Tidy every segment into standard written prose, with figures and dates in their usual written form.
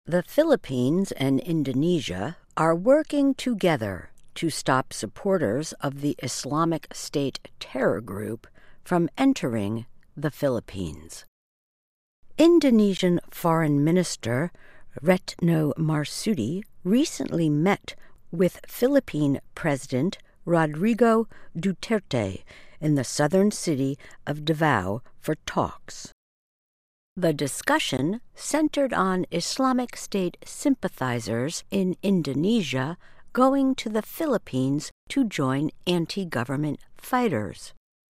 The Philippines and Indonesia are working together to stop supporters of the Islamic State terror group from entering the Philippines. Indonesian Foreign Minister Retno Marsudi recently met with Philippine President Rodrigo Duterte in the southern city of Davao for talks. The discussion centered on Islamic State sympathizers in Indonesia going to the Philippines to join anti-government fighters.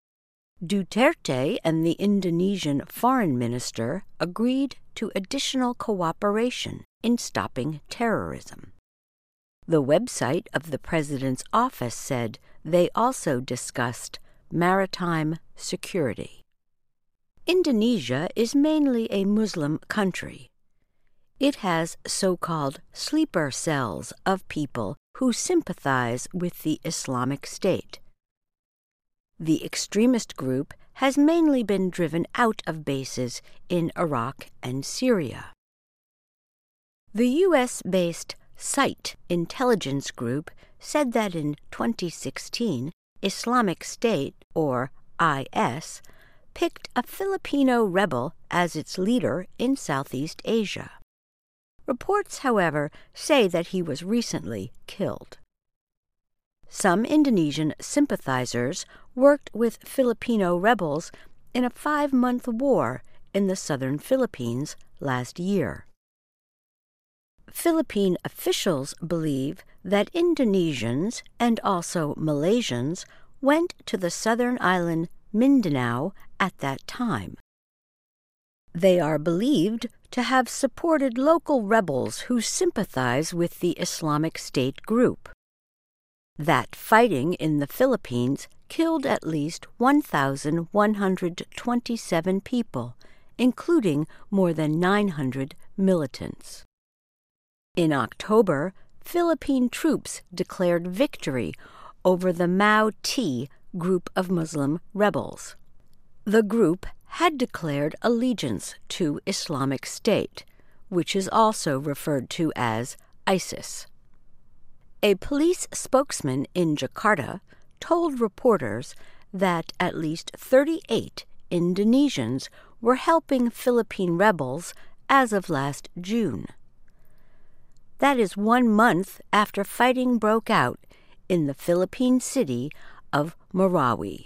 Duterte and the Indonesian foreign minister agreed to additional cooperation in stopping terrorism. The website of the president's office said they also discussed maritime security. Indonesia is mainly a Muslim country. It has so-called sleeper cells of people who sympathize with the Islamic State. The extremist group has mainly been driven out of bases in Iraq and Syria. The U.S.-based SITE intelligence group said that in 2016, Islamic State, or IS, picked a Filipino rebel as its leader in Southeast Asia. Reports, however, say that he was recently killed. Some Indonesian sympathizers worked with Filipino rebels in a 5-month war in the southern Philippines last year. Philippine officials believe that Indonesians and also Malaysians went to the southern island Mindanao at that time. They are believed to have supported local rebels who sympathize with the Islamic State group. That fighting in the Philippines killed at least 1,127 people, including more than 900 militants. In October, Philippine troops declared victory over the Mau T group of Muslim rebels. The group had declared allegiance to Islamic State, which is also referred to as ISIS. A police spokesman in Jakarta told reporters that at least 38 Indonesians were helping Philippine rebels as of last June. That is 1 month after fighting broke out in the Philippine city of Marawi.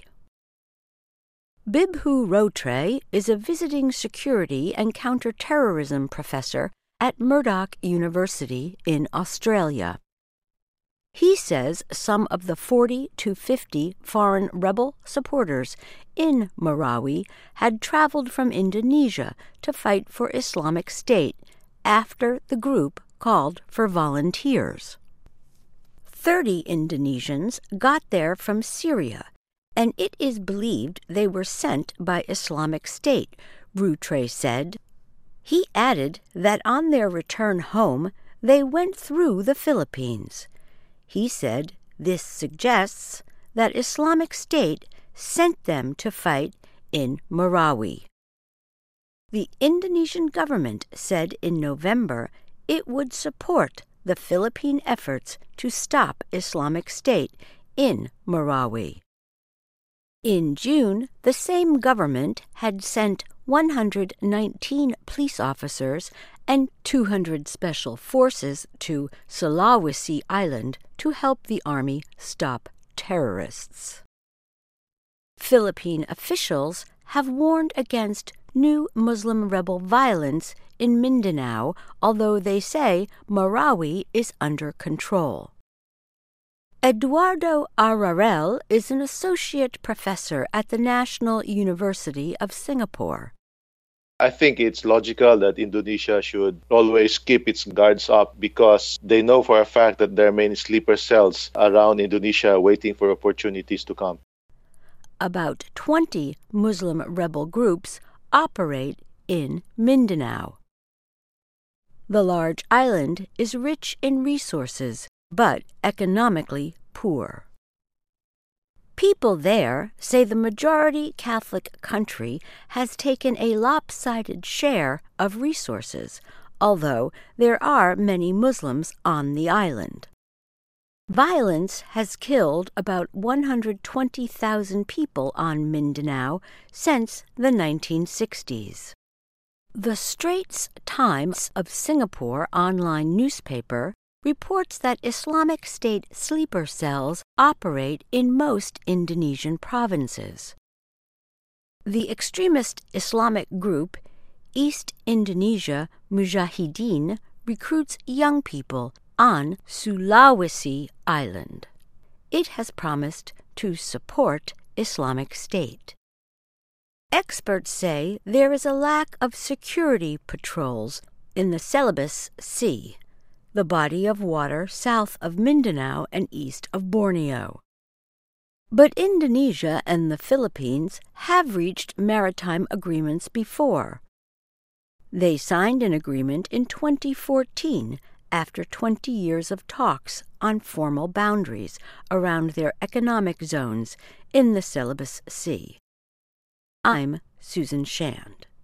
Bibhu Rotre is a visiting security and counterterrorism professor at Murdoch University in Australia. He says some of the 40 to 50 foreign rebel supporters in Marawi had traveled from Indonesia to fight for Islamic State after the group called for volunteers. 30 Indonesians got there from Syria, and it is believed they were sent by Islamic State, Rotre said. He added that on their return home, they went through the Philippines. He said this suggests that Islamic State sent them to fight in Marawi. The Indonesian government said in November it would support the Philippine efforts to stop Islamic State in Marawi. In June, the same government had sent 119 police officers and 200 special forces to Sulawesi Island to help the army stop terrorists. Philippine officials have warned against new Muslim rebel violence in Mindanao, although they say Marawi is under control. Eduardo Ararel is an associate professor at the National University of Singapore. I think it's logical that Indonesia should always keep its guards up because they know for a fact that there are many sleeper cells around Indonesia waiting for opportunities to come. About 20 Muslim rebel groups operate in Mindanao. The large island is rich in resources, but economically poor. People there say the majority Catholic country has taken a lopsided share of resources, although there are many Muslims on the island. Violence has killed about 120,000 people on Mindanao since the 1960s. The Straits Times of Singapore online newspaper reports that Islamic State sleeper cells operate in most Indonesian provinces. The extremist Islamic group East Indonesia Mujahideen recruits young people on Sulawesi Island. It has promised to support Islamic State. Experts say there is a lack of security patrols in the Celebes Sea, the body of water south of Mindanao and east of Borneo. But Indonesia and the Philippines have reached maritime agreements before. They signed an agreement in 2014 after 20 years of talks on formal boundaries around their economic zones in the Celebes Sea. I'm Susan Shand.